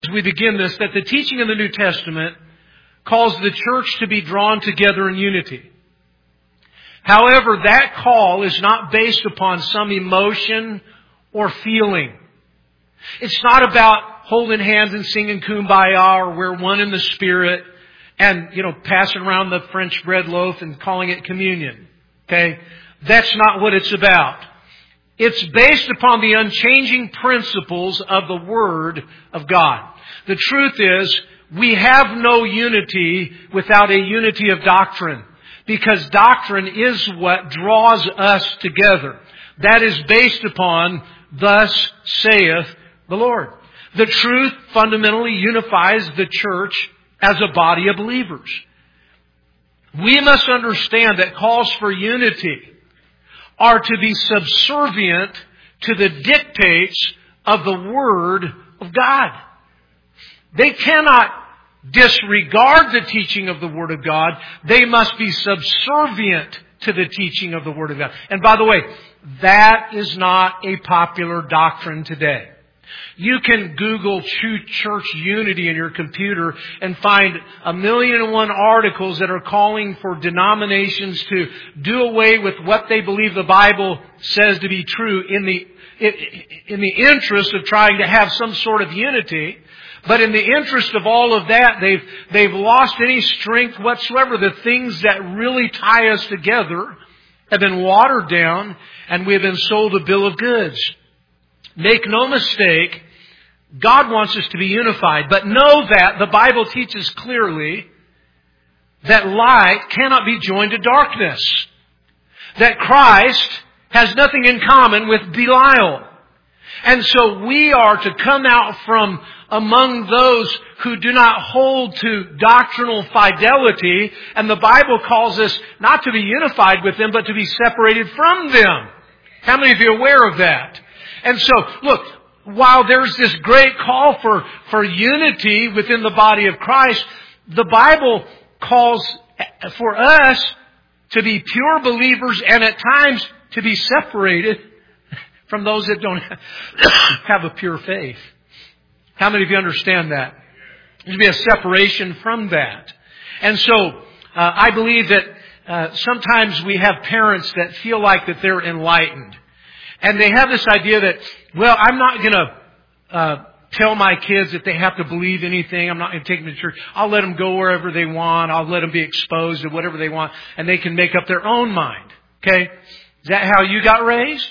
as we begin this, that the teaching of the New Testament calls the church to be drawn together in unity. However, that call is not based upon some emotion or feeling. It's not about holding hands and singing Kumbaya, or we're one in the Spirit and, passing around the French bread loaf and calling it communion. Okay? That's not what it's about. It's based upon the unchanging principles of the Word of God. The truth is, we have no unity without a unity of doctrine, because doctrine is what draws us together. That is based upon, thus saith the Lord. The truth fundamentally unifies the church as a body of believers. We must understand that calls for unity are to be subservient to the dictates of the Word of God. They cannot disregard the teaching of the Word of God. They must be subservient to the teaching of the Word of God. And by the way, that is not a popular doctrine today. You can Google church unity in your computer and find 1,000,001 articles that are calling for denominations to do away with what they believe the Bible says to be true in the interest of trying to have some sort of unity. But in the interest of all of that, they've lost any strength whatsoever. The things that really tie us together have been watered down, and we have been sold a bill of goods. Make no mistake, God wants us to be unified. But know that the Bible teaches clearly that light cannot be joined to darkness. That Christ has nothing in common with Belial. And so we are to come out from among those who do not hold to doctrinal fidelity. And the Bible calls us not to be unified with them, but to be separated from them. How many of you are aware of that? And so, look, while there's this great call for unity within the body of Christ, the Bible calls for us to be pure believers and at times to be separated from those that don't have a pure faith. How many of you understand that? There's to be a separation from that. And so, I believe that sometimes we have parents that feel like that they're enlightened. And they have this idea that, well, I'm not going to tell my kids that they have to believe anything. I'm not going to take them to church. I'll let them go wherever they want. I'll let them be exposed to whatever they want. And they can make up their own mind. Okay? Is that how you got raised?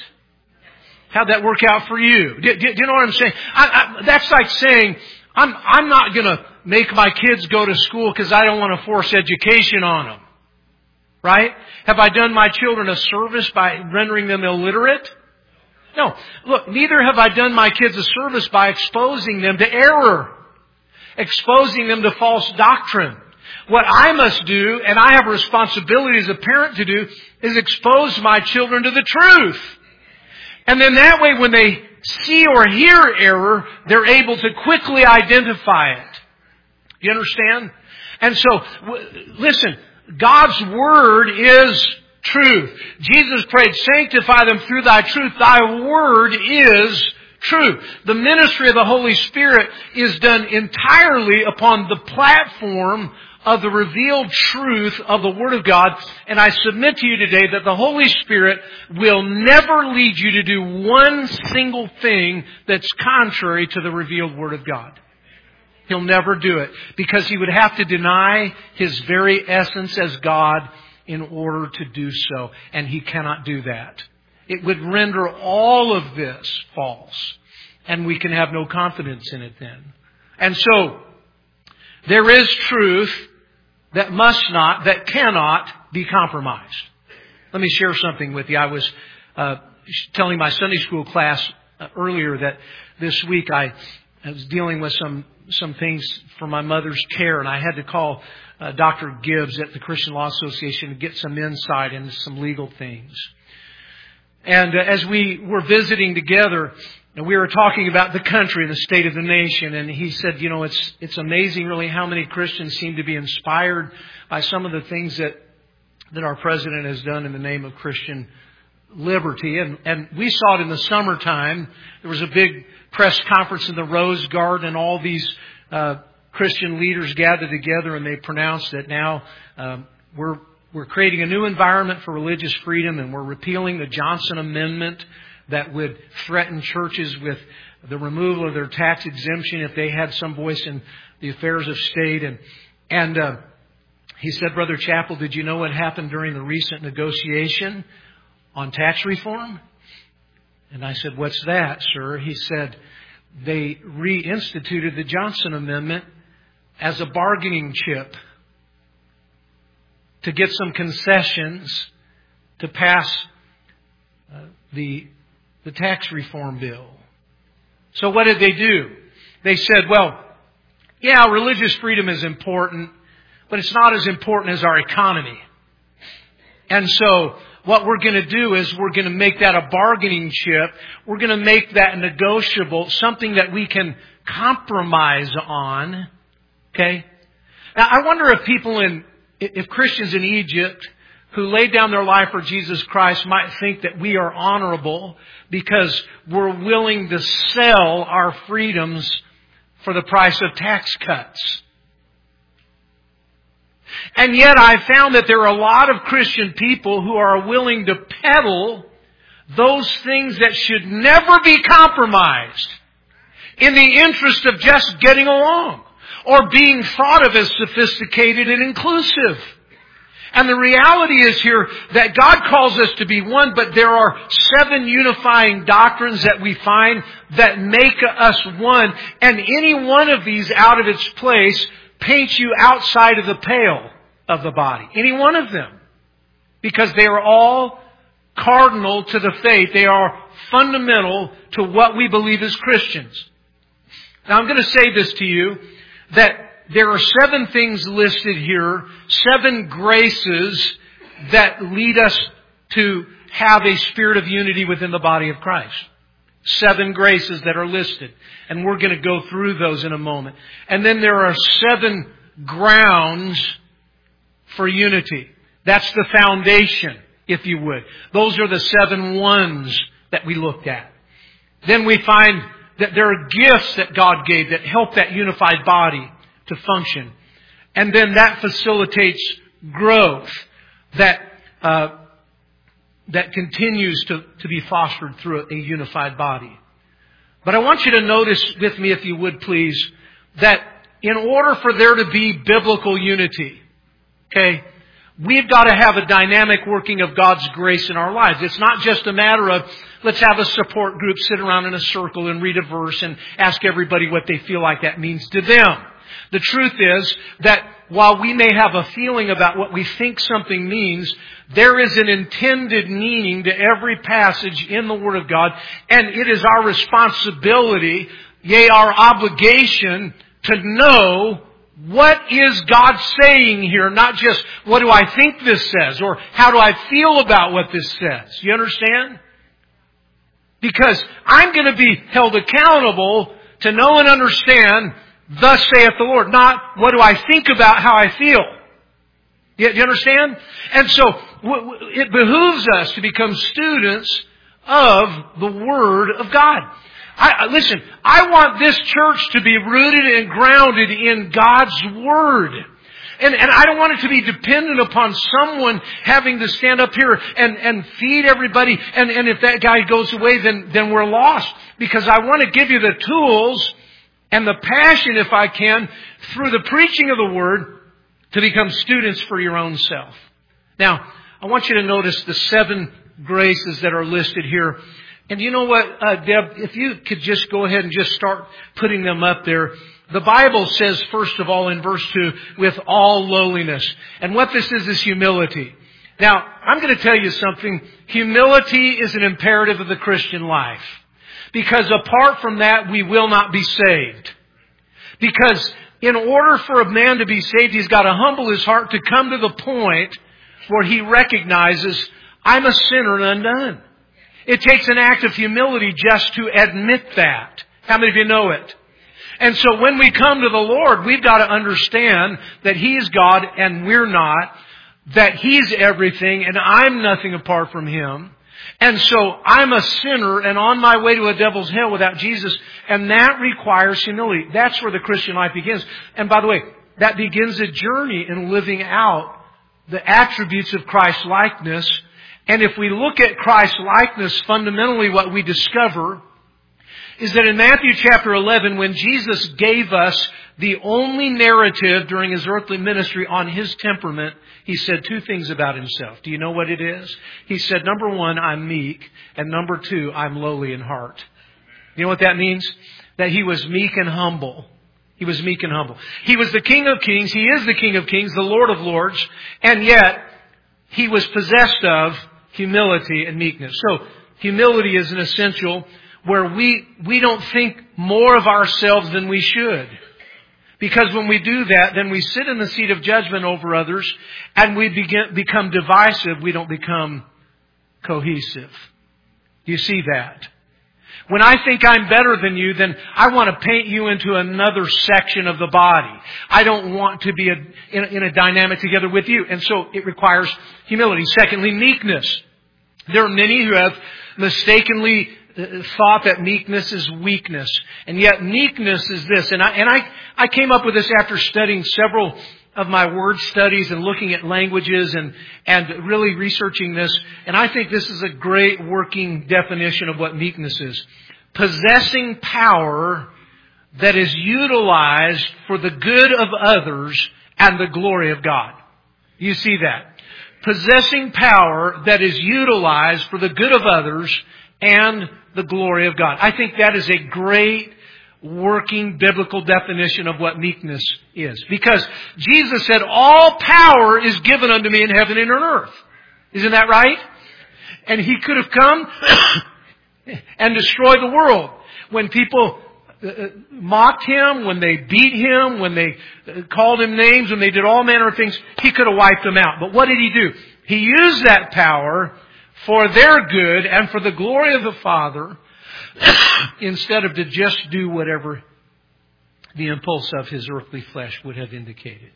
How'd that work out for you? Do you know what I'm saying? That's like saying, I'm not going to make my kids go to school because I don't want to force education on them. Right? Have I done my children a service by rendering them illiterate? No. Look, neither have I done my kids a service by exposing them to error, exposing them to false doctrine. What I must do, and I have a responsibility as a parent to do, is expose my children to the truth. And then that way, when they see or hear error, they're able to quickly identify it. You understand? And so, listen, God's Word is truth. Jesus prayed, sanctify them through thy truth. Thy word is truth. The ministry of the Holy Spirit is done entirely upon the platform of the revealed truth of the Word of God. And I submit to you today that the Holy Spirit will never lead you to do one single thing that's contrary to the revealed Word of God. He'll never do it, because He would have to deny His very essence as God in order to do so. And He cannot do that. It would render all of this false. And we can have no confidence in it then. And so, there is truth that must not, that cannot be compromised. Let me share something with you. I was telling my Sunday school class earlier that this week I was dealing with some things for my mother's care, and I had to call Dr. Gibbs at the Christian Law Association to get some insight into some legal things. And as we were visiting together, and we were talking about the country and the state of the nation, and he said, you know, it's amazing really how many Christians seem to be inspired by some of the things that our president has done in the name of Christian liberty. And we saw it in the summertime. There was a big press conference in the Rose Garden, and all these Christian leaders gathered together, and they pronounced that now we're creating a new environment for religious freedom, and we're repealing the Johnson Amendment that would threaten churches with the removal of their tax exemption if they had some voice in the affairs of state. And he said, Brother Chappell, did you know what happened during the recent negotiation on tax reform? And I said, what's that, sir? He said, they reinstituted the Johnson Amendment as a bargaining chip to get some concessions to pass the tax reform bill. So what did they do? They said, well, yeah, religious freedom is important, but it's not as important as our economy. And so what we're going to do is we're going to make that a bargaining chip. We're going to make that negotiable, something that we can compromise on. Okay? Now, I wonder if Christians in Egypt who laid down their life for Jesus Christ might think that we are honorable because we're willing to sell our freedoms for the price of tax cuts. And yet I found that there are a lot of Christian people who are willing to peddle those things that should never be compromised in the interest of just getting along or being thought of as sophisticated and inclusive. And the reality is here that God calls us to be one, but there are 7 unifying doctrines that we find that make us one. And any one of these out of its place paints you outside of the pale of the body. Any one of them. Because they are all cardinal to the faith. They are fundamental to what we believe as Christians. Now I'm going to say this to you, that there are 7 things listed here, 7 graces that lead us to have a spirit of unity within the body of Christ. 7 graces that are listed. And we're going to go through those in a moment. And then there are 7 grounds for unity. That's the foundation, if you would. Those are the 7 ones that we looked at. Then we find that there are gifts that God gave that help that unified body to function. And then that facilitates growth that continues to be fostered through a unified body. But I want you to notice with me, if you would please, that in order for there to be biblical unity, okay, we've got to have a dynamic working of God's grace in our lives. It's not just a matter of, let's have a support group sit around in a circle and read a verse and ask everybody what they feel like that means to them. The truth is that while we may have a feeling about what we think something means, there is an intended meaning to every passage in the Word of God, and it is our responsibility, yea, our obligation, to know what is God saying here, not just what do I think this says, or how do I feel about what this says. You understand? Because I'm going to be held accountable to know and understand, thus saith the Lord, not what do I think about how I feel. You understand? And so it behooves us to become students of the Word of God. Listen, I want this church to be rooted and grounded in God's Word. And I don't want it to be dependent upon someone having to stand up here and feed everybody. And if that guy goes away, then we're lost. Because I want to give you the tools and the passion, if I can, through the preaching of the Word, to become students for your own self. Now, I want you to notice the 7 graces that are listed here. And you know what, Deb, if you could just go ahead and just start putting them up there. The Bible says, first of all, in verse 2, with all lowliness. And what this is humility. Now, I'm going to tell you something. Humility is an imperative of the Christian life. Because apart from that, we will not be saved. Because in order for a man to be saved, he's got to humble his heart to come to the point where he recognizes, I'm a sinner and undone. It takes an act of humility just to admit that. How many of you know it? And so when we come to the Lord, we've got to understand that He's God and we're not. That He's everything and I'm nothing apart from Him. And so I'm a sinner and on my way to a devil's hell without Jesus And that requires humility. That's where the Christian life begins. And by the way, that begins a journey in living out the attributes of Christ-likeness. And if we look at Christ-likeness, fundamentally what we discover is that in Matthew chapter 11, when Jesus gave us the only narrative during His earthly ministry on His temperament, He said two things about Himself. Do you know what it is? He said, number one, I'm meek, and number two, I'm lowly in heart. You know what that means? That He was meek and humble. He was meek and humble. He was the King of Kings. He is the King of Kings, the Lord of Lords. And yet, He was possessed of humility and meekness. So, humility is an essential where we don't think more of ourselves than we should. Because when we do that, then we sit in the seat of judgment over others and we become divisive. We don't become cohesive. Do you see that? When I think I'm better than you, then I want to paint you into another section of the body. I don't want to be in a dynamic together with you. And so it requires humility. Secondly, meekness. There are many who have mistakenly thought that meekness is weakness. And yet meekness is this. And I came up with this after studying several of my word studies and looking at languages and really researching this. And I think this is a great working definition of what meekness is. Possessing power that is utilized for the good of others and the glory of God. You see that? Possessing power that is utilized for the good of others and the glory of God. I think that is a great working biblical definition of what meekness is. Because Jesus said, all power is given unto me in heaven and on earth. Isn't that right? And He could have come and destroyed the world. When people mocked Him, when they beat Him, when they called Him names, when they did all manner of things, He could have wiped them out. But what did He do? He used that power for their good and for the glory of the Father, instead of to just do whatever the impulse of His earthly flesh would have indicated.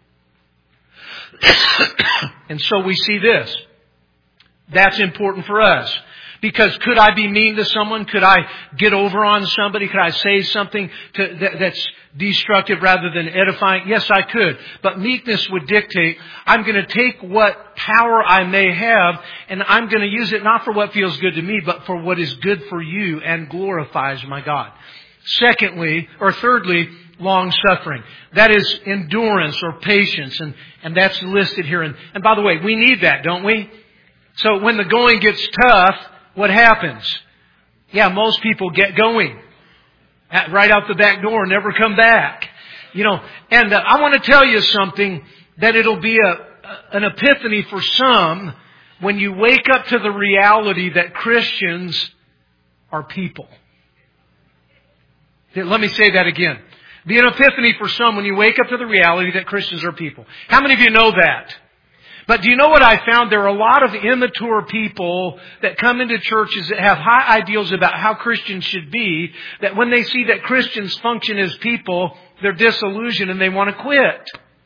And so we see this. That's important for us. Because could I be mean to someone? Could I get over on somebody? Could I say something that's destructive rather than edifying? Yes, I could. But meekness would dictate, I'm going to take what power I may have and I'm going to use it not for what feels good to me, but for what is good for you and glorifies my God. Thirdly, long suffering. That is endurance or patience. And that's listed here. And by the way, we need that, don't we? So when the going gets tough, what happens? Yeah, most people get going. Right out the back door, never come back. And I want to tell you something, that it'll be an epiphany for some when you wake up to the reality that Christians are people. Let me say that again. Be an epiphany for some when you wake up to the reality that Christians are people. How many of you know that? But do you know what I found? There are a lot of immature people that come into churches that have high ideals about how Christians should be, that when they see that Christians function as people, they're disillusioned and they want to quit.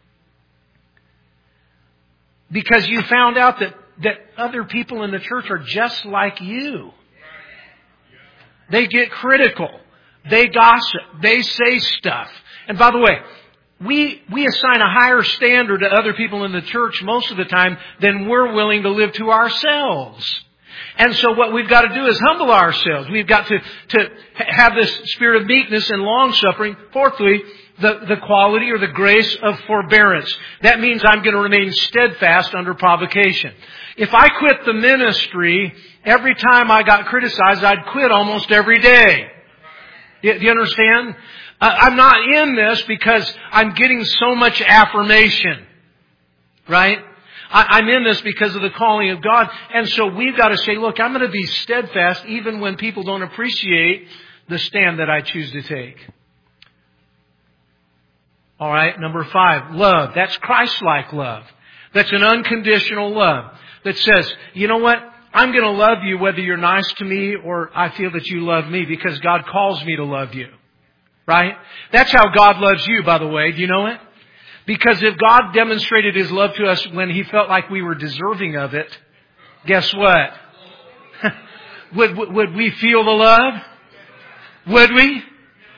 Because you found out that other people in the church are just like you. They get critical. They gossip. They say stuff. And by the way, we assign a higher standard to other people in the church most of the time than we're willing to live to ourselves. And so what we've got to do is humble ourselves. We've got to have this spirit of meekness and long-suffering. Fourthly, the quality or the grace of forbearance. That means I'm going to remain steadfast under provocation. If I quit the ministry, every time I got criticized, I'd quit almost every day. Do you understand? I'm not in this because I'm getting so much affirmation. Right? I'm in this because of the calling of God. And so we've got to say, look, I'm going to be steadfast even when people don't appreciate the stand that I choose to take. All right, number 5, love. That's Christ-like love. That's an unconditional love that says, you know what? I'm going to love you whether you're nice to me or I feel that you love me because God calls me to love you. Right? That's how God loves you, by the way. Do you know it? Because if God demonstrated His love to us when He felt like we were deserving of it, guess what? Would we feel the love? Would we?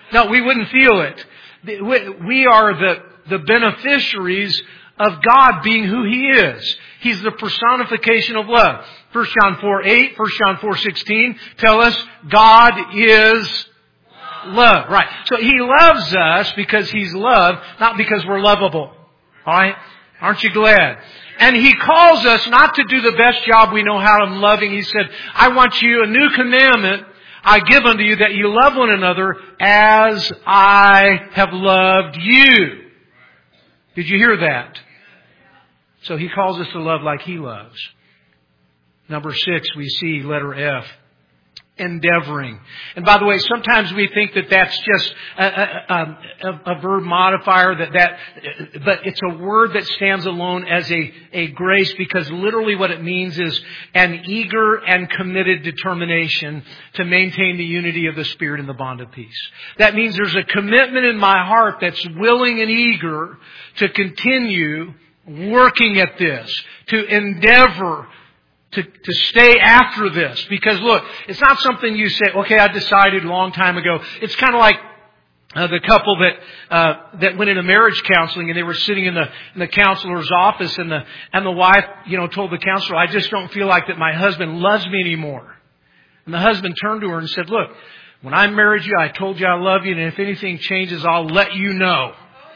No, we wouldn't feel it. We are the beneficiaries of God being who He is. He's the personification of love. 1 John 4:8, 1 John 4:16 tell us God is love. Right. So He loves us because He's love, not because we're lovable. Alright? Aren't you glad? And He calls us not to do the best job we know how of loving. He said, I want you, a new commandment I give unto you, that you love one another as I have loved you. Did you hear that? So He calls us to love like He loves. Number 6, we see letter F. Endeavoring. And by the way, sometimes we think that that's just a verb modifier, but it's a word that stands alone as a grace, because literally what it means is an eager and committed determination to maintain the unity of the Spirit in the bond of peace. That means there's a commitment in my heart that's willing and eager to continue working at this, to endeavor to stay after this. Because look, it's not something you say, okay, I decided a long time ago. It's kind of like the couple that went into marriage counseling, and they were sitting in the counselor's office, and the wife, told the counselor, I just don't feel like that my husband loves me anymore. And the husband turned to her and said, look, when I married you, I told you I love you, and if anything changes, I'll let you know.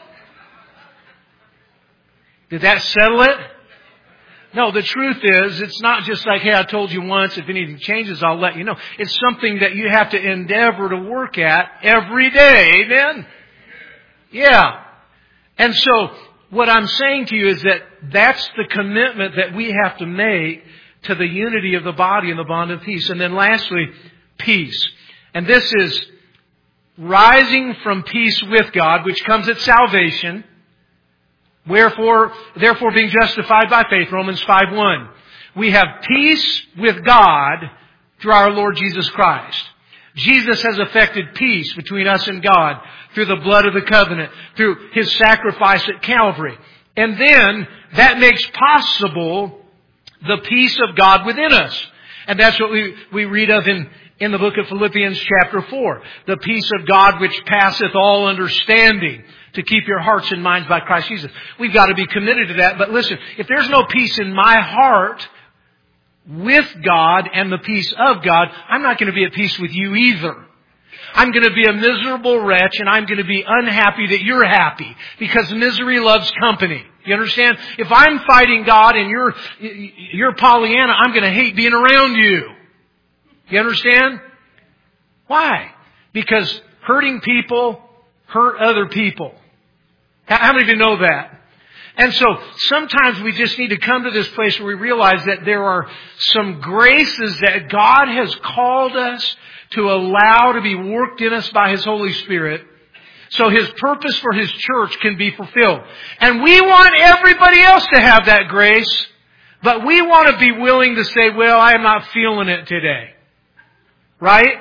Did that settle it? No, the truth is, it's not just like, hey, I told you once, if anything changes, I'll let you know. It's something that you have to endeavor to work at every day. Amen? Yeah. And so, what I'm saying to you is that that's the commitment that we have to make to the unity of the body and the bond of peace. And then lastly, peace. And this is rising from peace with God, which comes at salvation. Therefore being justified by faith, Romans 5:1. We have peace with God through our Lord Jesus Christ. Jesus has effected peace between us and God through the blood of the covenant, through His sacrifice at Calvary. And then that makes possible the peace of God within us. And that's what we read of in the book of Philippians chapter 4. The peace of God which passeth all understanding, to keep your hearts and minds by Christ Jesus. We've got to be committed to that. But listen, if there's no peace in my heart with God and the peace of God, I'm not going to be at peace with you either. I'm going to be a miserable wretch, and I'm going to be unhappy that you're happy, because misery loves company. You understand? If I'm fighting God and you're Pollyanna, I'm going to hate being around you. You understand? Why? Because hurting people hurt other people. How many of you know that? And so sometimes we just need to come to this place where we realize that there are some graces that God has called us to allow to be worked in us by His Holy Spirit, so His purpose for His church can be fulfilled. And we want everybody else to have that grace, but we want to be willing to say, well, I am not feeling it today. Right?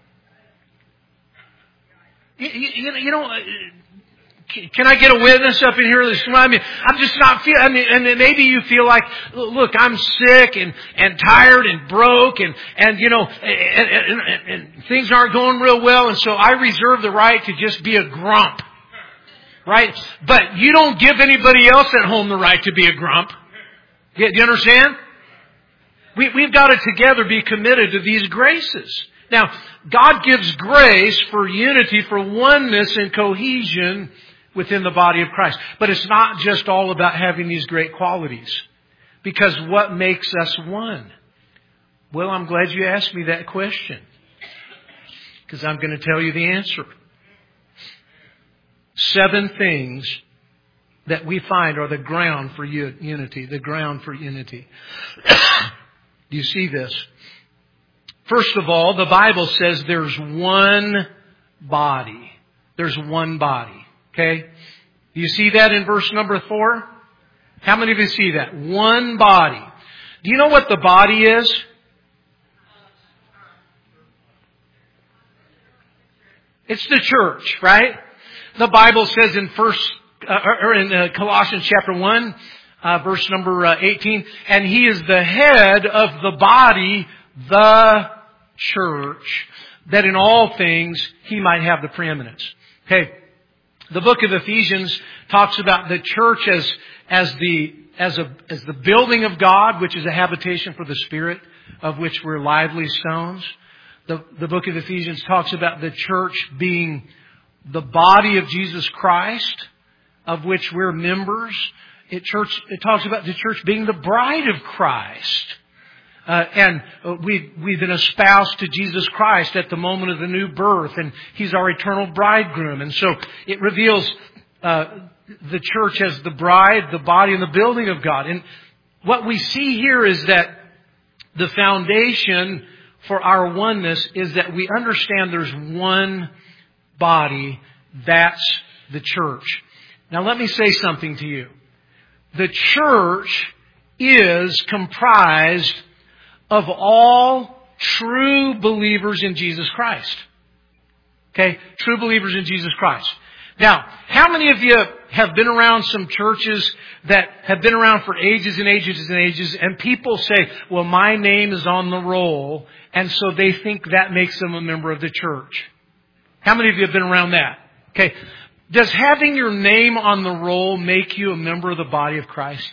You know, can I get a witness up in here this morning? I'm just not feeling, and maybe you feel like, look, I'm sick and tired and broke and things aren't going real well, and so I reserve the right to just be a grump. Right? But you don't give anybody else at home the right to be a grump. Do you understand? We've got to together be committed to these graces. Now, God gives grace for unity, for oneness and cohesion within the body of Christ. But it's not just all about having these great qualities. Because what makes us one? Well, I'm glad you asked me that question, because I'm going to tell you the answer. 7 things that we find are the ground for unity. The ground for unity. Do you see this? First of all, the Bible says there's one body. There's one body. Okay? Do you see that in verse number 4? How many of you see that? One body. Do you know what the body is? It's the church, right? The Bible says in Colossians chapter 1, verse number 18, and He is the head of the body, the church. that in all things He might have the preeminence. Okay. The book of Ephesians talks about the church as the building of God, which is a habitation for the Spirit, of which we're lively stones. The book of Ephesians talks about the church being the body of Jesus Christ, of which we're members. It talks about the church being the bride of Christ. And we've been espoused to Jesus Christ at the moment of the new birth, and He's our eternal bridegroom. And so it reveals the church as the bride, the body, and the building of God. And what we see here is that the foundation for our oneness is that we understand there's one body, that's the church. Now let me say something to you. The church is comprised of all true believers in Jesus Christ. Okay? True believers in Jesus Christ. Now, how many of you have been around some churches that have been around for ages and ages and ages, and people say, well, my name is on the roll, and so they think that makes them a member of the church? How many of you have been around that? Okay. Does having your name on the roll make you a member of the body of Christ?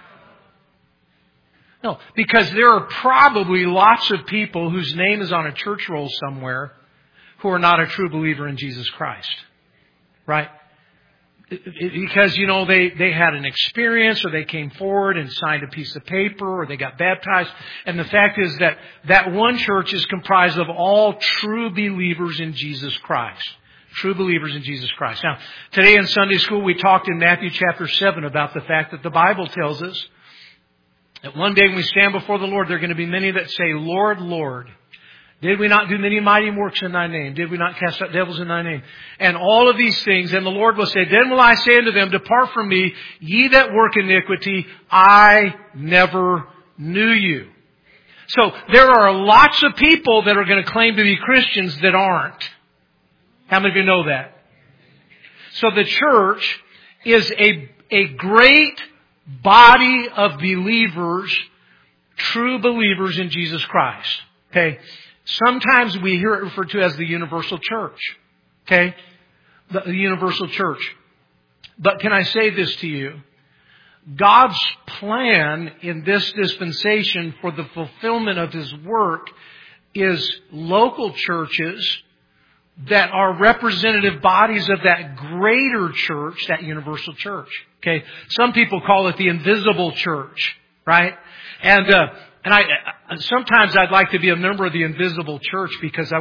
No, because there are probably lots of people whose name is on a church roll somewhere who are not a true believer in Jesus Christ. Right? Because, they had an experience, or they came forward and signed a piece of paper, or they got baptized. And the fact is that one church is comprised of all true believers in Jesus Christ. True believers in Jesus Christ. Now, today in Sunday school, we talked in Matthew chapter 7 about the fact that the Bible tells us that one day when we stand before the Lord, there are going to be many that say, Lord, Lord, did we not do many mighty works in Thy name? Did we not cast out devils in Thy name? And all of these things. And the Lord will say, then will I say unto them, depart from me, ye that work iniquity, I never knew you. So there are lots of people that are going to claim to be Christians that aren't. How many of you know that? So the church is a great body of believers, true believers in Jesus Christ. Okay? Sometimes we hear it referred to as the universal church. Okay? The universal church. But can I say this to you? God's plan in this dispensation for the fulfillment of His work is local churches that are representative bodies of that greater church, that universal church. Okay? Some people call it the invisible church, right? And I sometimes I'd like to be a member of the invisible church because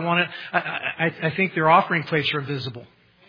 I think their offering plates are invisible.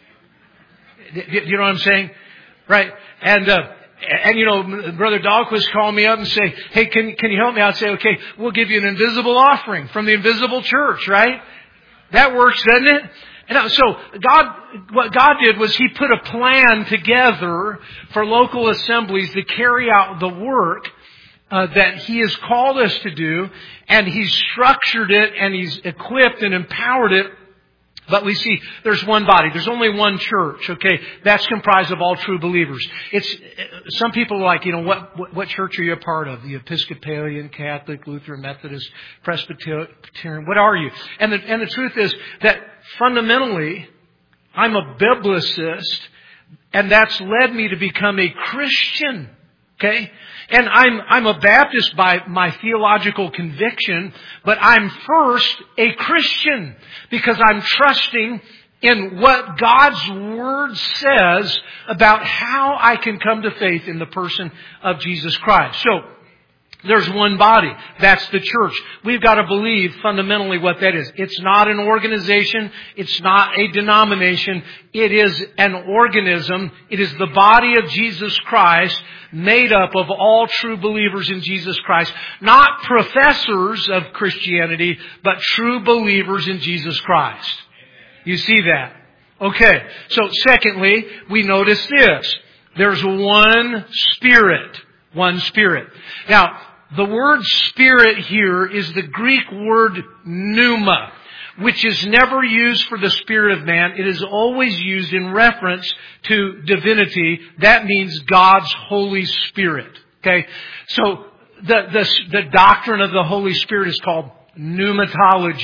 You know what I'm saying? Right? And Brother Dahlquist called me up and say, hey, can you help me? I'd say, okay, we'll give you an invisible offering from the invisible church, right? That works, doesn't it? And so what God did was He put a plan together for local assemblies to carry out the work that He has called us to do, and He's structured it and He's equipped and empowered it. But we see there's one body. There's only one church, okay? That's comprised of all true believers. Some people are like, what church are you a part of? The Episcopalian, Catholic, Lutheran, Methodist, Presbyterian. What are you? And the truth is that fundamentally, I'm a biblicist, and that's led me to become a Christian. Okay? And I'm a Baptist by my theological conviction, but I'm first a Christian because I'm trusting in what God's Word says about how I can come to faith in the person of Jesus Christ. So, there's one body. That's the church. We've got to believe fundamentally what that is. It's not an organization. It's not a denomination. It is an organism. It is the body of Jesus Christ made up of all true believers in Jesus Christ. Not professors of Christianity, but true believers in Jesus Christ. You see that? Okay. So secondly, we notice this. There's one Spirit. One Spirit. Now, the word Spirit here is the Greek word pneuma, which is never used for the spirit of man. It is always used in reference to divinity. That means God's Holy Spirit. Okay? So, the doctrine of the Holy Spirit is called pneumatology.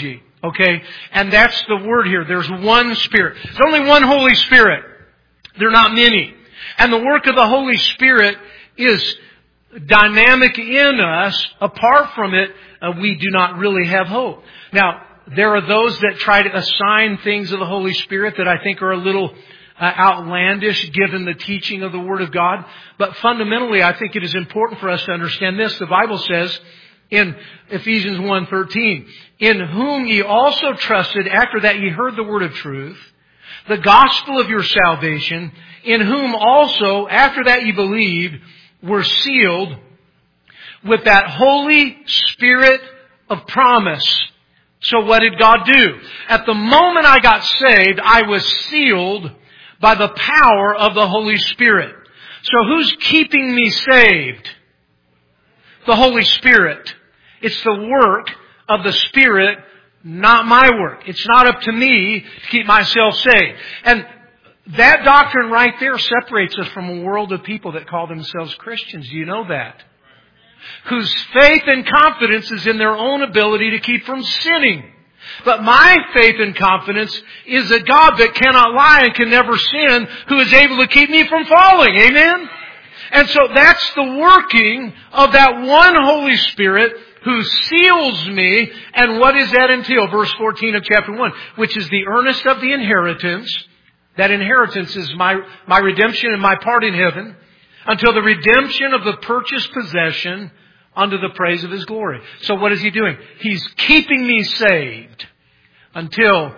Okay? And that's the word here. There's one Spirit. There's only one Holy Spirit. There are not many. And the work of the Holy Spirit is dynamic in us. Apart from it, we do not really have hope. Now, there are those that try to assign things of the Holy Spirit that I think are a little outlandish given the teaching of the Word of God. But fundamentally, I think it is important for us to understand this. The Bible says in Ephesians 1:13, in whom ye also trusted after that ye heard the word of truth, the gospel of your salvation, in whom also after that ye believed, were sealed with that Holy Spirit of promise. So what did God do? At the moment I got saved, I was sealed by the power of the Holy Spirit. So who's keeping me saved? The Holy Spirit. It's the work of the Spirit, not my work. It's not up to me to keep myself saved. And that doctrine right there separates us from a world of people that call themselves Christians. Do you know that? Whose faith and confidence is in their own ability to keep from sinning. But my faith and confidence is a God that cannot lie and can never sin, who is able to keep me from falling. Amen? And so that's the working of that one Holy Spirit who seals me. And what does that entail? Verse 14 of chapter 1, which is the earnest of the inheritance. That inheritance is my redemption and my part in heaven, until the redemption of the purchased possession unto the praise of His glory. So what is He doing? He's keeping me saved until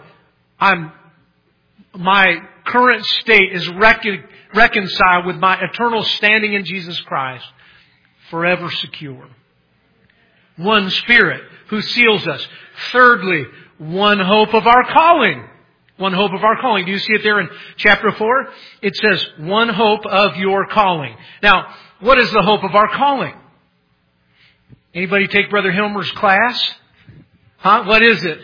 my current state is reconciled with my eternal standing in Jesus Christ, forever secure. One Spirit who seals us. Thirdly, one hope of our calling. One hope of our calling. Do you see it there in chapter 4? It says, one hope of your calling. Now, what is the hope of our calling? Anybody take Brother Hilmer's class? What is it?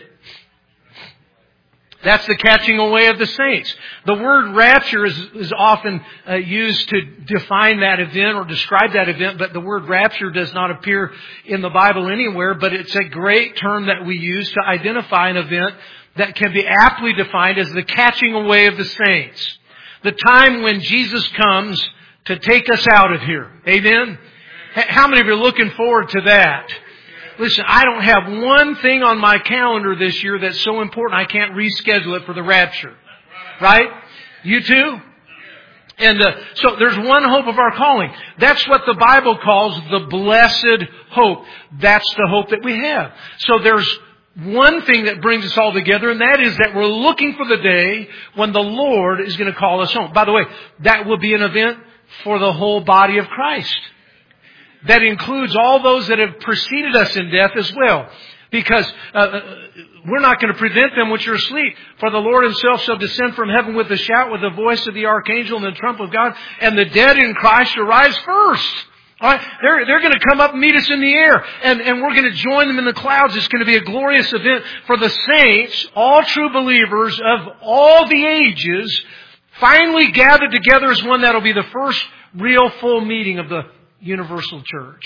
That's the catching away of the saints. The word rapture is often used to define that event or describe that event, but the word rapture does not appear in the Bible anywhere, but it's a great term that we use to identify an event that can be aptly defined as the catching away of the saints. The time when Jesus comes to take us out of here. Amen? How many of you are looking forward to that? Listen, I don't have one thing on my calendar this year that's so important I can't reschedule it for the rapture. Right? You too? And so there's one hope of our calling. That's what the Bible calls the blessed hope. That's the hope that we have. So there's one thing that brings us all together, and that is that we're looking for the day when the Lord is going to call us home. By the way, that will be an event for the whole body of Christ. That includes all those that have preceded us in death as well. Because we're not going to prevent them which are asleep. For the Lord Himself shall descend from heaven with a shout, with the voice of the archangel and the trump of God, and the dead in Christ shall rise first. All right? They're going to come up and meet us in the air. And we're going to join them in the clouds. It's going to be a glorious event for the saints, all true believers of all the ages, finally gathered together as one. That'll be the first real full meeting of the universal church.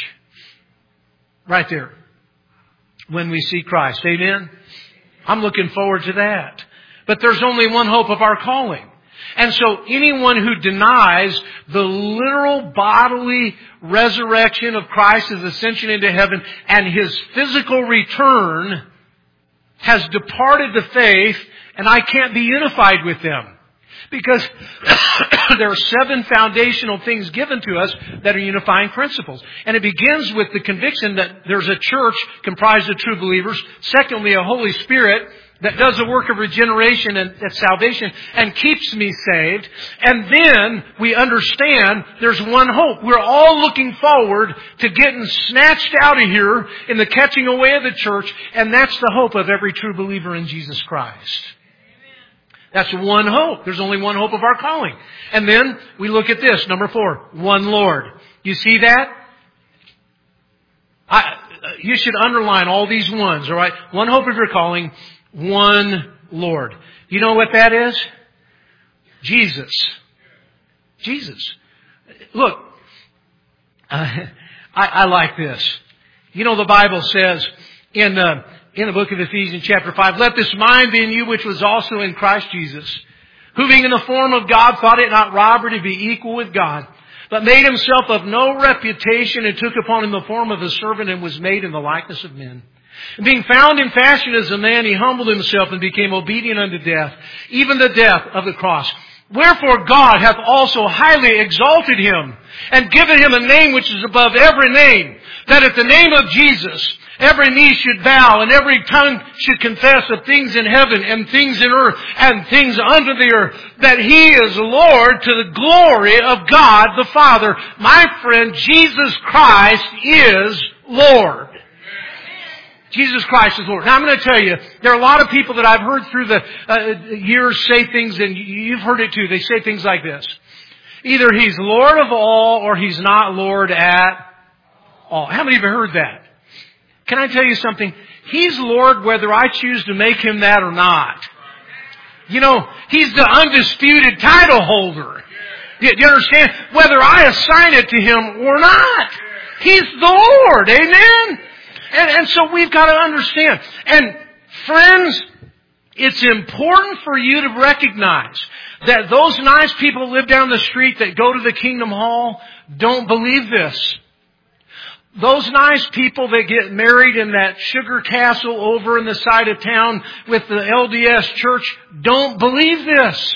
Right there. When we see Christ. Amen? I'm looking forward to that. But there's only one hope of our calling. And so anyone who denies the literal bodily resurrection of Christ, His ascension into heaven, and His physical return has departed the faith, and I can't be unified with them. Because there are 7 foundational things given to us that are unifying principles. And it begins with the conviction that there's a church comprised of true believers. Secondly, a Holy Spirit that does the work of regeneration and salvation and keeps me saved. And then we understand there's one hope. We're all looking forward to getting snatched out of here in the catching away of the church. And that's the hope of every true believer in Jesus Christ. That's one hope. There's only one hope of our calling. And then we look at this, number 4, one Lord. You see that? You should underline all these ones, all right? One hope of your calling, one Lord. You know what that is? Jesus. Jesus. Look, I like this. You know, the Bible says in in the book of Ephesians chapter 5, let this mind be in you which was also in Christ Jesus, who being in the form of God thought it not robbery to be equal with God, but made himself of no reputation and took upon him the form of a servant and was made in the likeness of men. And being found in fashion as a man, he humbled himself and became obedient unto death, even the death of the cross. Wherefore God hath also highly exalted him and given him a name which is above every name, that at the name of Jesus every knee should bow and every tongue should confess of things in heaven and things in earth and things under the earth, that He is Lord to the glory of God the Father. My friend, Jesus Christ is Lord. Jesus Christ is Lord. Now I'm going to tell you, there are a lot of people that I've heard through the years say things, and you've heard it too. They say things like this. Either He's Lord of all or He's not Lord at all. How many of you have heard that? Can I tell you something? He's Lord whether I choose to make Him that or not. You know, He's the undisputed title holder. Do you understand? Whether I assign it to Him or not. He's the Lord. Amen? And so we've got to understand. And friends, it's important for you to recognize that those nice people who live down the street that go to the Kingdom Hall don't believe this. Those nice people that get married in that sugar castle over in the side of town with the LDS church don't believe this.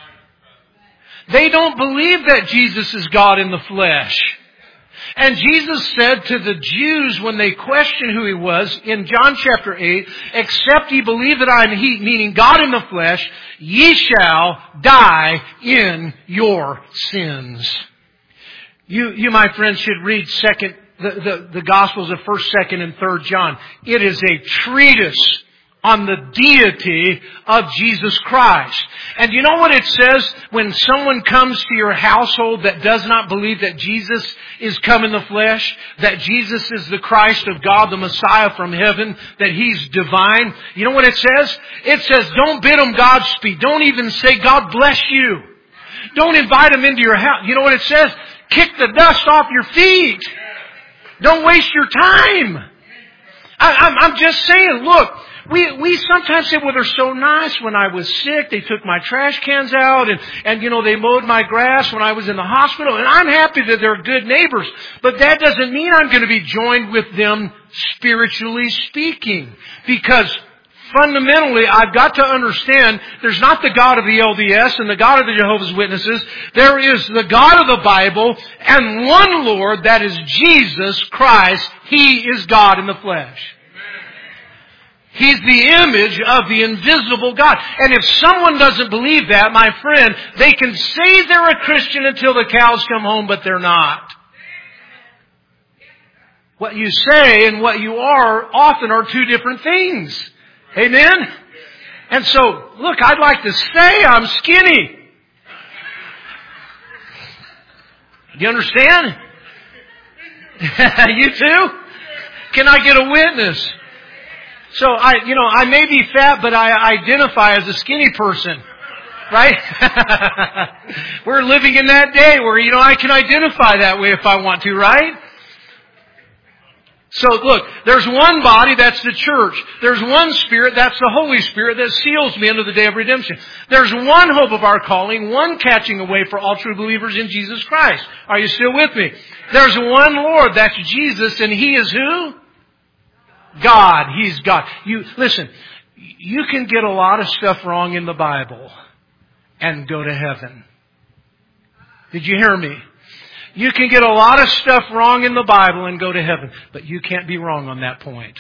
They don't believe that Jesus is God in the flesh. And Jesus said to the Jews when they questioned who He was in John chapter 8, except ye believe that I am He, meaning God in the flesh, ye shall die in your sins. You, my friends, should read the Gospels of 1st, 2nd, and 3rd John. It is a treatise on the deity of Jesus Christ. And you know what it says when someone comes to your household that does not believe that Jesus is come in the flesh, that Jesus is the Christ of God, the Messiah from heaven, that He's divine? You know what it says? It says, don't bid them Godspeed. Don't even say, God bless you. Don't invite them into your house. You know what it says? Kick the dust off your feet. Don't waste your time. I'm just saying, look, we sometimes say, well, they're so nice. When I was sick, they took my trash cans out and you know, they mowed my grass when I was in the hospital. And I'm happy that they're good neighbors. But that doesn't mean I'm going to be joined with them spiritually speaking. Because fundamentally, I've got to understand there's not the God of the LDS and the God of the Jehovah's Witnesses. There is the God of the Bible and one Lord, that is Jesus Christ. He is God in the flesh. He's the image of the invisible God. And if someone doesn't believe that, my friend, they can say they're a Christian until the cows come home, but they're not. What you say and what you are often are two different things. Amen? And so, look, I'd like to say I'm skinny. Do you understand? You too? Can I get a witness? So I may be fat, but I identify as a skinny person. Right? We're living in that day where, I can identify that way if I want to, right? So look, there's one body, that's the church. There's one Spirit, that's the Holy Spirit that seals me unto the day of redemption. There's one hope of our calling, one catching away for all true believers in Jesus Christ. Are you still with me? There's one Lord, that's Jesus, and He is who? God. He's God. Listen, you can get a lot of stuff wrong in the Bible and go to heaven. Did you hear me? You can get a lot of stuff wrong in the Bible and go to heaven, but you can't be wrong on that point.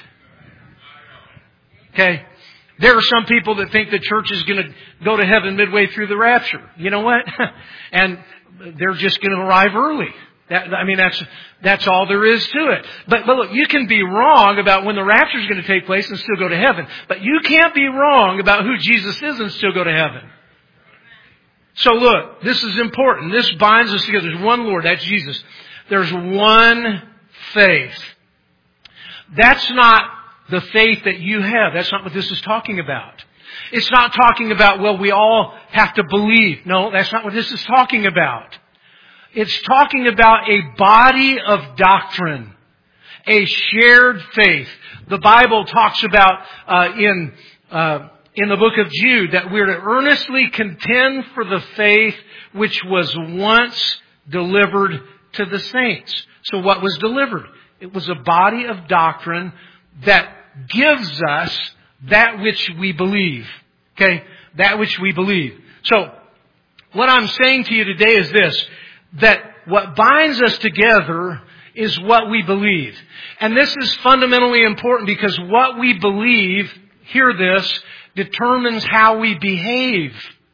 Okay? There are some people that think the church is going to go to heaven midway through the rapture. You know what? And they're just going to arrive early. That's all there is to it. But look, you can be wrong about when the rapture is going to take place and still go to heaven. But you can't be wrong about who Jesus is and still go to heaven. So look, this is important. This binds us together. There's one Lord, that's Jesus. There's one faith. That's not the faith that you have. That's not what this is talking about. It's not talking about, well, we all have to believe. No, that's not what this is talking about. It's talking about a body of doctrine, a shared faith. The Bible talks about in the book of Jude that we're to earnestly contend for the faith which was once delivered to the saints. So what was delivered? It was a body of doctrine that gives us that which we believe. Okay? That which we believe. So, what I'm saying to you today is this, that what binds us together is what we believe. And this is fundamentally important because what we believe, hear this, determines how we behave.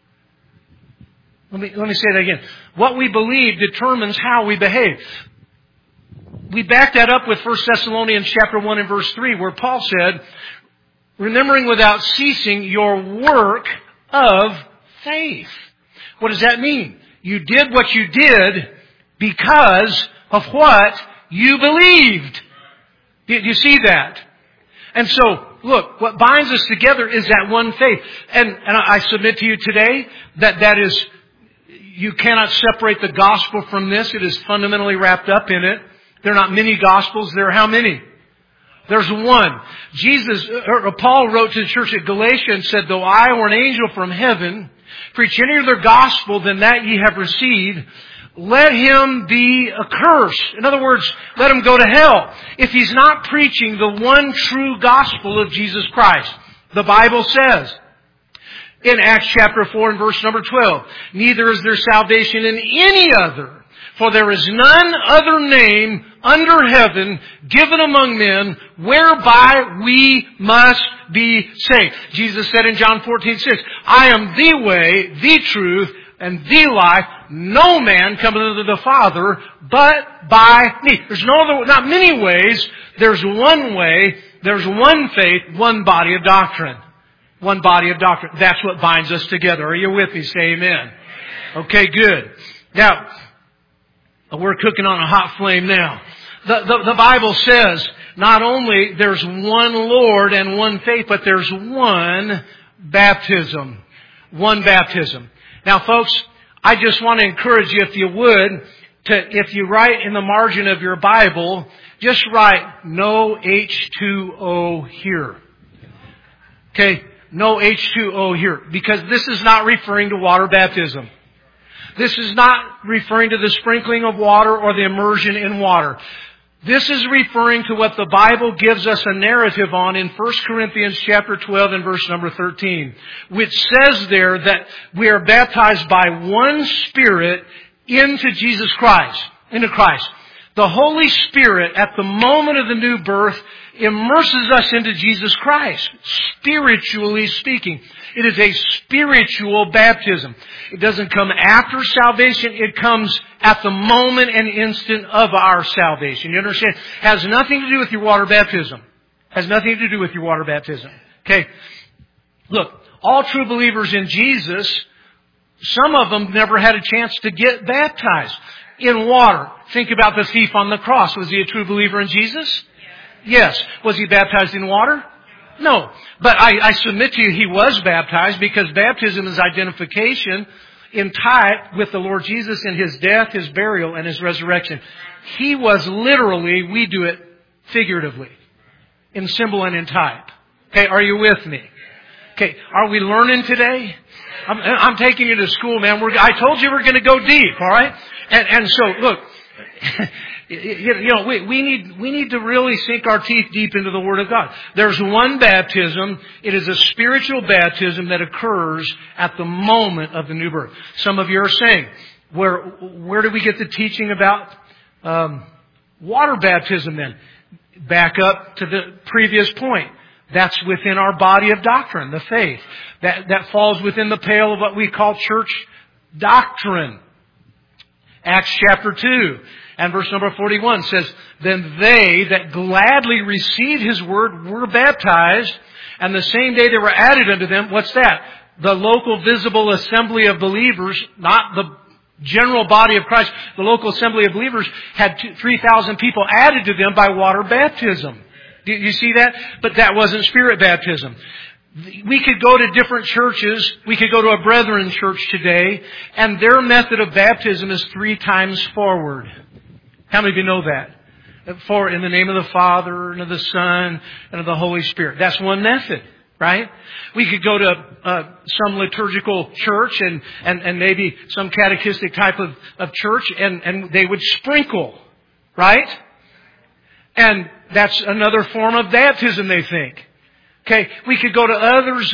Let me say that again. What we believe determines how we behave. We back that up with 1 Thessalonians chapter 1 and verse 3, where Paul said, remembering without ceasing your work of faith. What does that mean? You did what you did because of what you believed. Did you see that? And so, look, what binds us together is that one faith. And I submit to you today that is, you cannot separate the gospel from this. It is fundamentally wrapped up in it. There are not many gospels. There are how many? There's one. Paul wrote to the church at Galatia and said, though I or an angel from heaven preach any other gospel than that ye have received, let him be accursed. In other words, let him go to hell. If he's not preaching the one true gospel of Jesus Christ. The Bible says in Acts chapter 4 and verse number 12, neither is there salvation in any other. For there is none other name under heaven given among men whereby we must be saved. Jesus said in John 14:6, I am the way, the truth, and the life. No man cometh unto the Father but by me. There's not many ways. There's one way. There's one faith, one body of doctrine. One body of doctrine. That's what binds us together. Are you with me? Say amen. Okay, good. Now, we're cooking on a hot flame now. The Bible says not only there's one Lord and one faith, but there's one baptism. One baptism. Now folks, I just want to encourage you, if you would, if you write in the margin of your Bible, just write no H2O here. Okay? No H2O here. Because this is not referring to water baptism. This is not referring to the sprinkling of water or the immersion in water. This is referring to what the Bible gives us a narrative on in 1 Corinthians chapter 12 and verse number 13, which says there that we are baptized by one Spirit into Jesus Christ, into Christ. The Holy Spirit, at the moment of the new birth, immerses us into Jesus Christ, spiritually speaking. It is a spiritual baptism. It doesn't come after salvation. It comes at the moment and instant of our salvation. You understand? It has nothing to do with your water baptism. It has nothing to do with your water baptism. Okay. Look, all true believers in Jesus, some of them never had a chance to get baptized in water. Think about the thief on the cross. Was he a true believer in Jesus? Yes. Was he baptized in water? No. But I submit to you he was baptized because baptism is identification in type with the Lord Jesus in His death, His burial, and His resurrection. He was literally, we do it figuratively, in symbol and in type. Okay, are you with me? Okay, are we learning today? I'm taking you to school, man. I told you we're going to go deep, all right? And so, look, we need to really sink our teeth deep into the Word of God. There's one baptism. It is a spiritual baptism that occurs at the moment of the new birth. Some of you are saying, where do we get the teaching about water baptism then? Back up to the previous point. That's within our body of doctrine, the faith. That falls within the pale of what we call church doctrine. Acts chapter 2 and verse number 41 says, Then they that gladly received His word were baptized, and the same day they were added unto them. What's that? The local visible assembly of believers, not the general body of Christ. The local assembly of believers had 3,000 people added to them by water baptism. Do you see that? But that wasn't Spirit baptism. We could go to different churches. We could go to a Brethren church today, and their method of baptism is 3 times forward. How many of you know that? For in the name of the Father, and of the Son, and of the Holy Spirit. That's one method, right? We could go to some liturgical church and maybe some catechistic type of church, and they would sprinkle, right? And that's another form of baptism, they think. Okay, we could go to others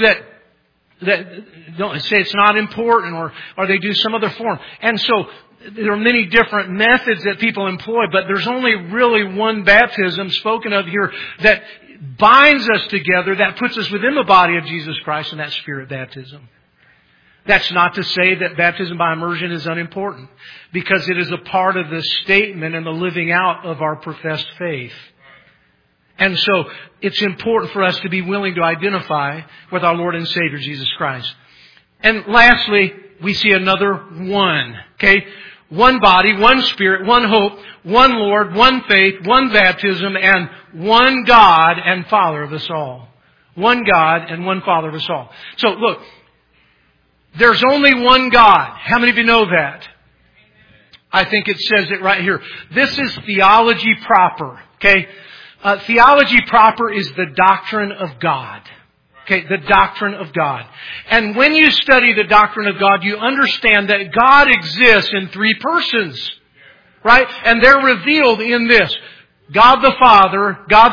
that don't say it's not important, or they do some other form. And so there are many different methods that people employ, but there's only really one baptism spoken of here that binds us together, that puts us within the body of Jesus Christ, and that's Spirit baptism. That's not to say that baptism by immersion is unimportant, because it is a part of the statement and the living out of our professed faith. And so it's important for us to be willing to identify with our Lord and Savior Jesus Christ. And lastly, we see another one. Okay? One body, one Spirit, one hope, one Lord, one faith, one baptism, and one God and Father of us all. One God and one Father of us all. So look, there's only one God. How many of you know that? I think it says it right here. This is theology proper. Okay? Theology proper is the doctrine of God. Okay, the doctrine of God. And when you study the doctrine of God, you understand that God exists in three persons. Right? And they're revealed in this. God the Father, God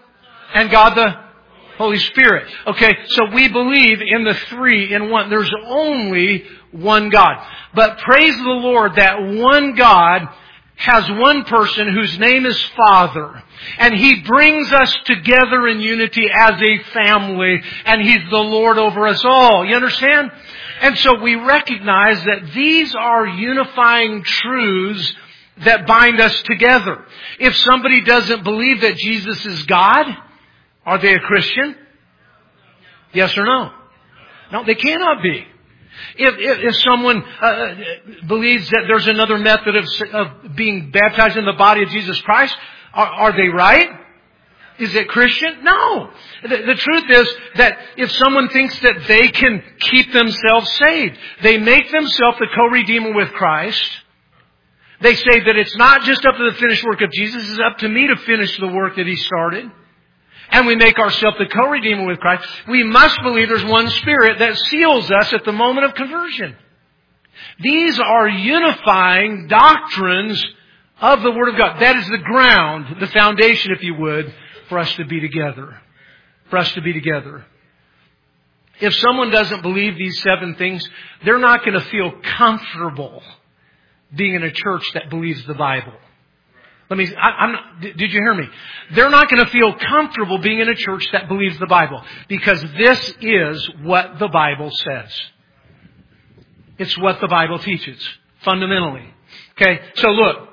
the Holy Spirit. Okay, so we believe in the three in one. There's only one God. But praise the Lord that one God has one person whose name is Father. And He brings us together in unity as a family. And He's the Lord over us all. You understand? And so we recognize that these are unifying truths that bind us together. If somebody doesn't believe that Jesus is God, are they a Christian? Yes or no? No, they cannot be. If someone believes that there's another method of being baptized in the body of Jesus Christ, are they right? Is it Christian? No. The truth is that if someone thinks that they can keep themselves saved, they make themselves the co-redeemer with Christ. They say that it's not just up to the finished work of Jesus, it's up to me to finish the work that He started. And we make ourselves the co-redeemer with Christ. We must believe there's one Spirit that seals us at the moment of conversion. These are unifying doctrines of the Word of God. That is the ground, the foundation, if you would, for us to be together. For us to be together. If someone doesn't believe these 7 things, they're not going to feel comfortable being in a church that believes the Bible. Did you hear me? They're not going to feel comfortable being in a church that believes the Bible, because this is what the Bible says. It's what the Bible teaches, fundamentally. Okay, so look.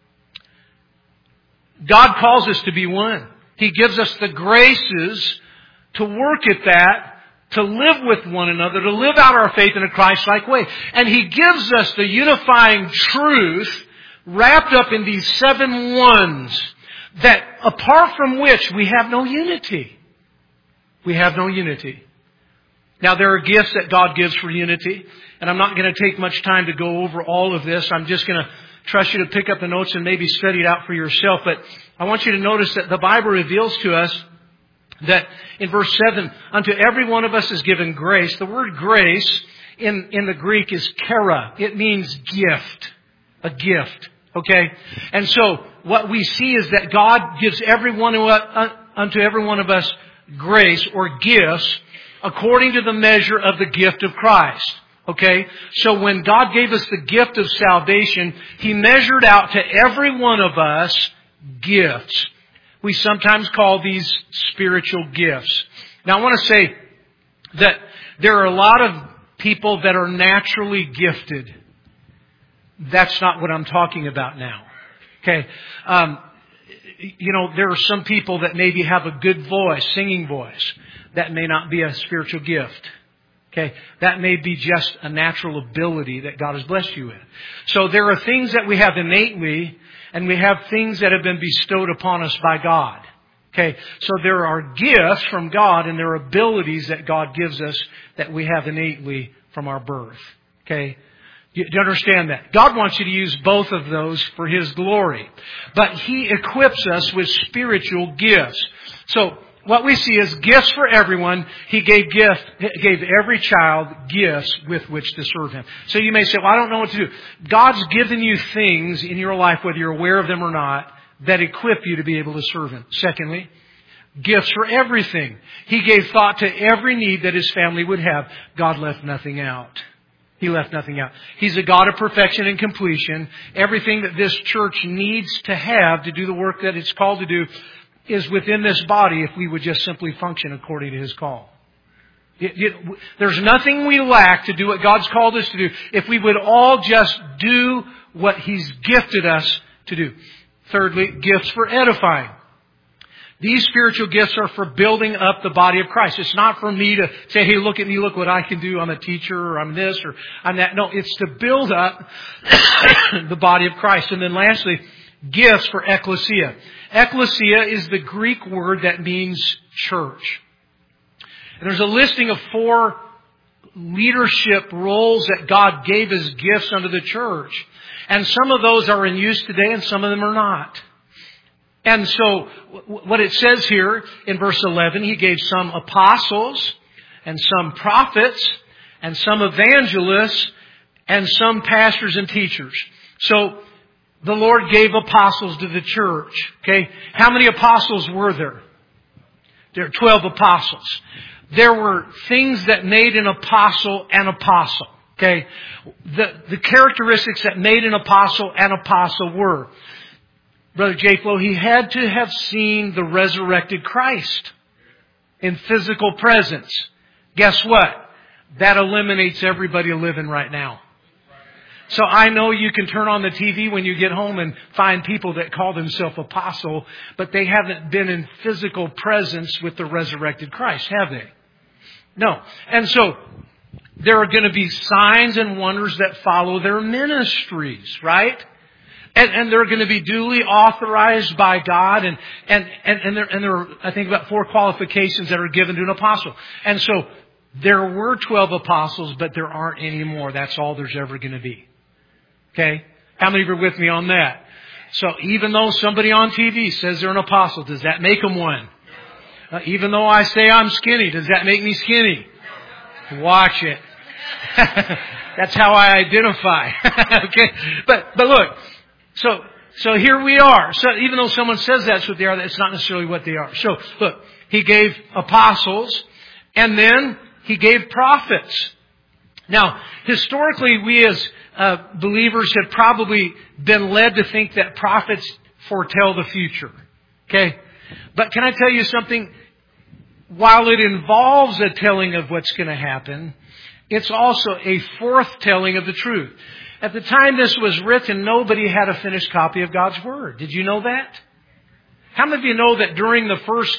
God calls us to be one. He gives us the graces to work at that, to live with one another, to live out our faith in a Christ-like way. And He gives us the unifying truth wrapped up in these 7 ones that apart from which we have no unity. We have no unity. Now there are gifts that God gives for unity, and I'm not going to take much time to go over all of this. I'm just going to trust you to pick up the notes and maybe study it out for yourself. But I want you to notice that the Bible reveals to us that in verse 7, unto every one of us is given grace. The word grace in the Greek is chara. It means gift. A gift. Okay? And so what we see is that God gives unto every one of us grace or gifts according to the measure of the gift of Christ. Okay? So when God gave us the gift of salvation, He measured out to every one of us gifts. We sometimes call these spiritual gifts. Now I want to say that there are a lot of people that are naturally gifted. That's not what I'm talking about now. Okay. There are some people that maybe have a good voice, singing voice. That may not be a spiritual gift. Okay. That may be just a natural ability that God has blessed you with. So there are things that we have innately, and we have things that have been bestowed upon us by God. Okay. So there are gifts from God, and there are abilities that God gives us that we have innately from our birth. Okay. Do you understand that? God wants you to use both of those for His glory. But He equips us with spiritual gifts. So, what we see is gifts for everyone. He gave every child gifts with which to serve Him. So you may say, well, I don't know what to do. God's given you things in your life, whether you're aware of them or not, that equip you to be able to serve Him. Secondly, gifts for everything. He gave thought to every need that His family would have. God left nothing out. He left nothing out. He's a God of perfection and completion. Everything that this church needs to have to do the work that it's called to do is within this body if we would just simply function according to His call. There's nothing we lack to do what God's called us to do if we would all just do what He's gifted us to do. Thirdly, gifts for edifying. These spiritual gifts are for building up the body of Christ. It's not for me to say, hey, look at me, look what I can do. I'm a teacher, or I'm this, or I'm that. No, it's to build up the body of Christ. And then lastly, gifts for ecclesia. Ecclesia is the Greek word that means church. And there's a listing of 4 leadership roles that God gave as gifts unto the church. And some of those are in use today and some of them are not. And so what it says here in verse 11, He gave some apostles and some prophets and some evangelists and some pastors and teachers. So the Lord gave apostles to the church. Okay, how many apostles were there? There are 12 apostles. There were things that made an apostle an apostle. Okay, the characteristics that made an apostle were, Brother J. Flo, he had to have seen the resurrected Christ in physical presence. Guess what? That eliminates everybody living right now. So I know you can turn on the TV when you get home and find people that call themselves apostle, but they haven't been in physical presence with the resurrected Christ, have they? No. And so there are going to be signs and wonders that follow their ministries, right? And they're going to be duly authorized by God. And there are, I think, about 4 qualifications that are given to an apostle. And so there were 12 apostles, but there aren't any more. That's all there's ever going to be. Okay? How many of you are with me on that? So even though somebody on TV says they're an apostle, does that make them one? Even though I say I'm skinny, does that make me skinny? Watch it. That's how I identify. Okay? But look. So here we are. So even though someone says that's what they are, that's not necessarily what they are. So look, He gave apostles and then He gave prophets. Now, historically, we as believers have probably been led to think that prophets foretell the future. Okay? But can I tell you something? While it involves a telling of what's going to happen, it's also a foretelling of the truth. At the time this was written, nobody had a finished copy of God's Word. Did you know that? How many of you know that during the first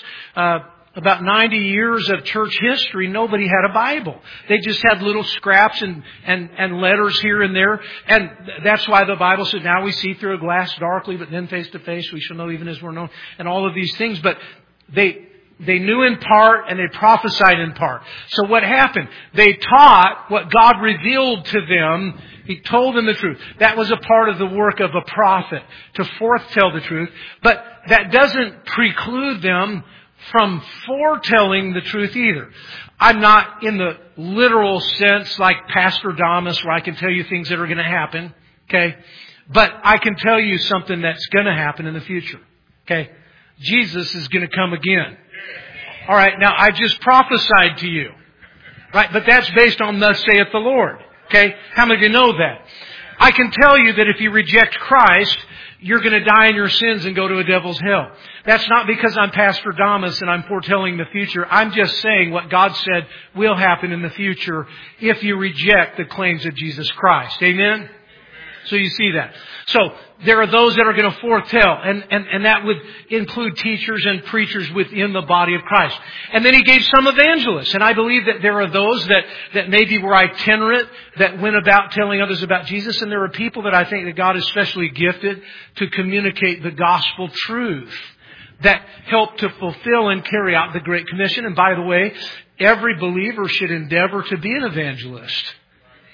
about 90 years of church history, nobody had a Bible? They just had little scraps and letters here and there. And that's why the Bible says, now we see through a glass darkly, but then face to face we shall know even as we're known. And all of these things. But they knew in part and they prophesied in part. So what happened? They taught what God revealed to them. He told them the truth. That was a part of the work of a prophet, to foretell the truth. But that doesn't preclude them from foretelling the truth either. I'm not in the literal sense like Pastor Damas where I can tell you things that are going to happen. Okay? But I can tell you something that's going to happen in the future. Okay? Jesus is going to come again. All right, now I just prophesied to you. Right? But that's based on thus saith the Lord. Okay? How many of you know that? I can tell you that if you reject Christ, you're going to die in your sins and go to a devil's hell. That's not because I'm Pastor Damas and I'm foretelling the future. I'm just saying what God said will happen in the future if you reject the claims of Jesus Christ. Amen? So you see that. So there are those that are going to foretell, and that would include teachers and preachers within the body of Christ. And then He gave some evangelists, and I believe that there are those that maybe were itinerant, that went about telling others about Jesus, and there are people that I think that God is especially gifted to communicate the gospel truth that help to fulfill and carry out the Great Commission. And by the way, every believer should endeavor to be an evangelist.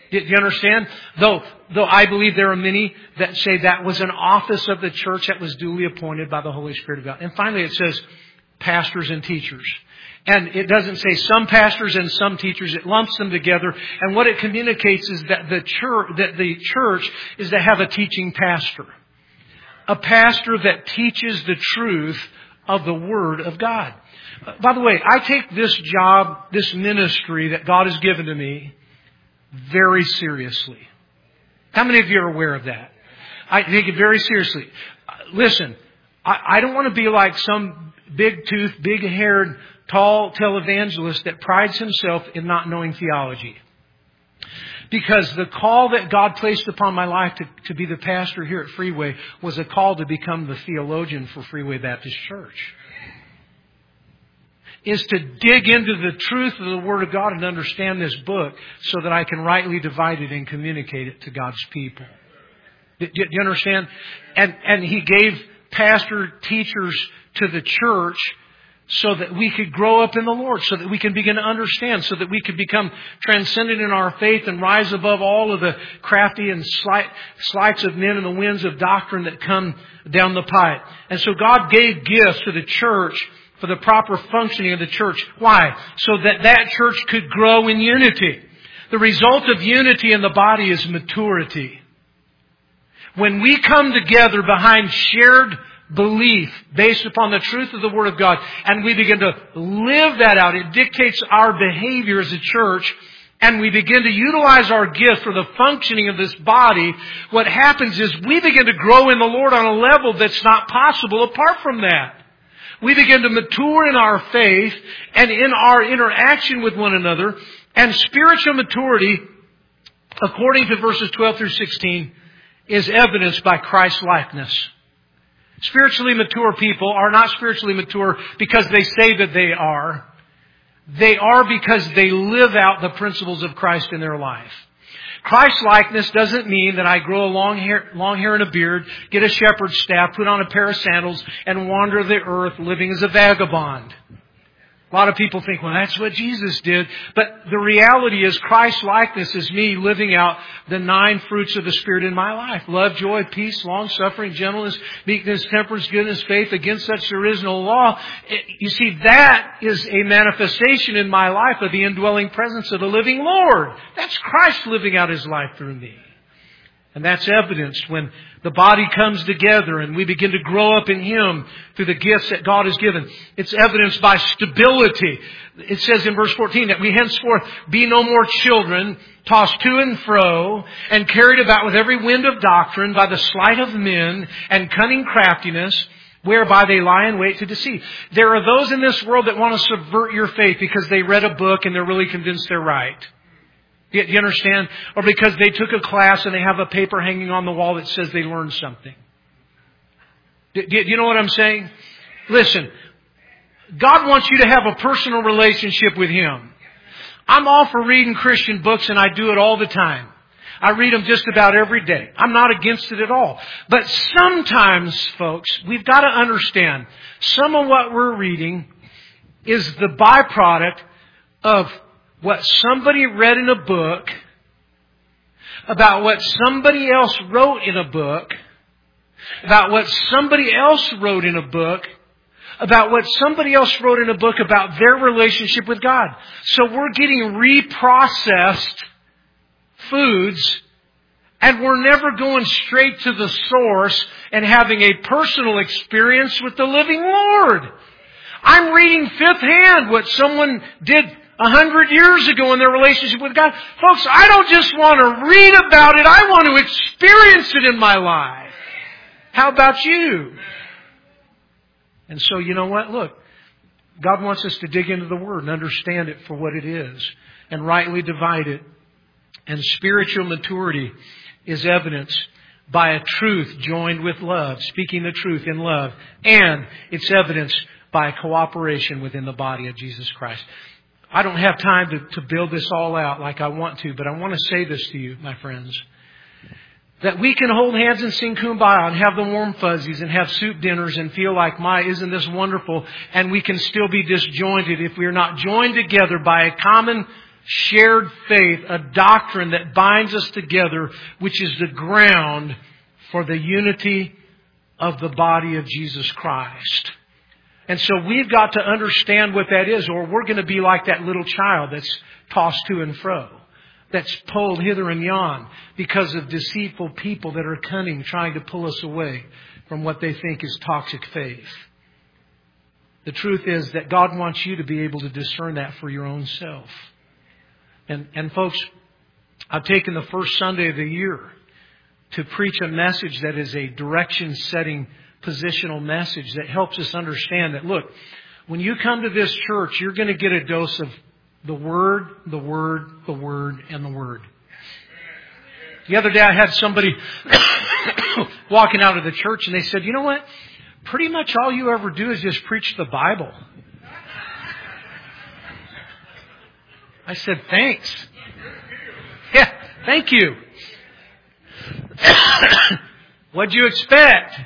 Do you understand? Though I believe there are many that say that was an office of the church that was duly appointed by the Holy Spirit of God. And finally it says pastors and teachers. And it doesn't say some pastors and some teachers. It lumps them together. And what it communicates is that the church is to have a teaching pastor. A pastor that teaches the truth of the Word of God. By the way, I take this job, this ministry that God has given to me, very seriously. How many of you are aware of that? I take it very seriously. Listen, I don't want to be like some big-toothed, big-haired, tall televangelist that prides himself in not knowing theology. Because the call that God placed upon my life to be the pastor here at Freeway was a call to become the theologian for Freeway Baptist Church. Is to dig into the truth of the Word of God and understand this book so that I can rightly divide it and communicate it to God's people. Do you understand? And He gave pastor teachers to the church so that we could grow up in the Lord, so that we can begin to understand, so that we could become transcendent in our faith and rise above all of the crafty and sleights of men and the winds of doctrine that come down the pipe. And so God gave gifts to the church for the proper functioning of the church. Why? So that church could grow in unity. The result of unity in the body is maturity. When we come together behind shared belief based upon the truth of the Word of God, and we begin to live that out, it dictates our behavior as a church, and we begin to utilize our gifts for the functioning of this body, what happens is we begin to grow in the Lord on a level that's not possible apart from that. We begin to mature in our faith and in our interaction with one another. And spiritual maturity, according to verses 12 through 16, is evidenced by Christ's likeness. Spiritually mature people are not spiritually mature because they say that they are. They are because they live out the principles of Christ in their life. Christ-likeness doesn't mean that I grow a long hair and a beard, get a shepherd's staff, put on a pair of sandals, and wander the earth living as a vagabond. A lot of people think, well, that's what Jesus did. But the reality is Christ-likeness is me living out the 9 fruits of the Spirit in my life. Love, joy, peace, long-suffering, gentleness, meekness, temperance, goodness, faith. Against such there is no law. You see, that is a manifestation in my life of the indwelling presence of the living Lord. That's Christ living out His life through me. And that's evidenced when the body comes together and we begin to grow up in Him through the gifts that God has given. It's evidenced by stability. It says in verse 14 that we henceforth be no more children, tossed to and fro, and carried about with every wind of doctrine by the sleight of men and cunning craftiness, whereby they lie in wait to deceive. There are those in this world that want to subvert your faith because they read a book and they're really convinced they're right. Do you understand? Or because they took a class and they have a paper hanging on the wall that says they learned something. Do you know what I'm saying? Listen, God wants you to have a personal relationship with Him. I'm all for reading Christian books, and I do it all the time. I read them just about every day. I'm not against it at all. But sometimes, folks, we've got to understand some of what we're reading is the byproduct of what somebody read in a book, about what somebody else wrote in a book, about what somebody else wrote in a book, about what somebody else wrote in a book about their relationship with God. So we're getting reprocessed foods, and we're never going straight to the source and having a personal experience with the living Lord. I'm reading fifth hand what someone did 100 years ago in their relationship with God. Folks, I don't just want to read about it. I want to experience it in my life. How about you? And so, you know what? Look, God wants us to dig into the Word and understand it for what it is and rightly divide it. And spiritual maturity is evidenced by a truth joined with love, speaking the truth in love. And it's evidenced by cooperation within the body of Jesus Christ. I don't have time to build this all out like I want to, but I want to say this to you, my friends. That we can hold hands and sing Kumbaya and have the warm fuzzies and have soup dinners and feel like, isn't this wonderful? And we can still be disjointed if we are not joined together by a common shared faith, a doctrine that binds us together, which is the ground for the unity of the body of Jesus Christ. And so we've got to understand what that is, or we're going to be like that little child that's tossed to and fro, that's pulled hither and yon because of deceitful people that are cunning, trying to pull us away from what they think is toxic faith. The truth is that God wants you to be able to discern that for your own self. And folks, I've taken the first Sunday of the year to preach a message that is a direction-setting, positional message that helps us understand that, look, when you come to this church, you're going to get a dose of the Word, the Word, the Word, and the Word. The other day I had somebody walking out of the church and they said, you know what? Pretty much all you ever do is just preach the Bible. I said, thanks. Yeah, thank you. What'd you expect?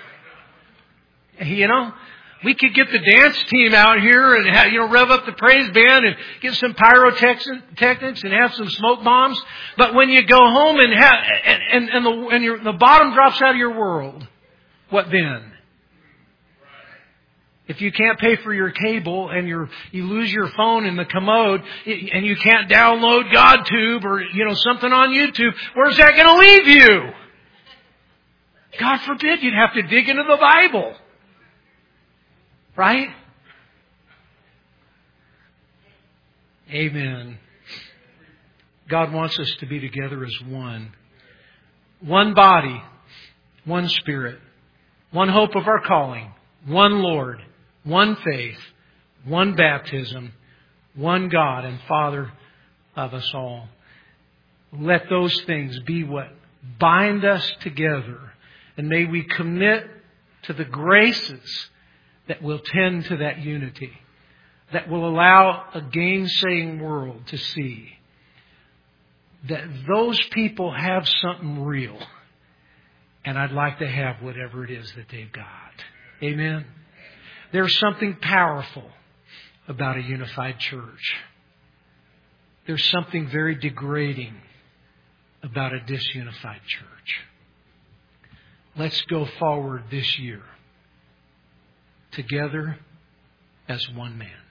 You know, we could get the dance team out here and rev up the praise band and get some pyrotechnics and have some smoke bombs. But when you go home and the bottom drops out of your world, what then? If you can't pay for your cable and you lose your phone in the commode and you can't download GodTube or something on YouTube, where's that going to leave you? God forbid you'd have to dig into the Bible. Right? Amen. God wants us to be together as one. One body, one Spirit, one hope of our calling, one Lord, one faith, one baptism, one God and Father of us all. Let those things be what bind us together. And may we commit to the graces that will tend to that unity, that will allow a gainsaying world to see that those people have something real. And I'd like to have whatever it is that they've got. Amen. There's something powerful about a unified church. There's something very degrading about a disunified church. Let's go forward this year together as one man.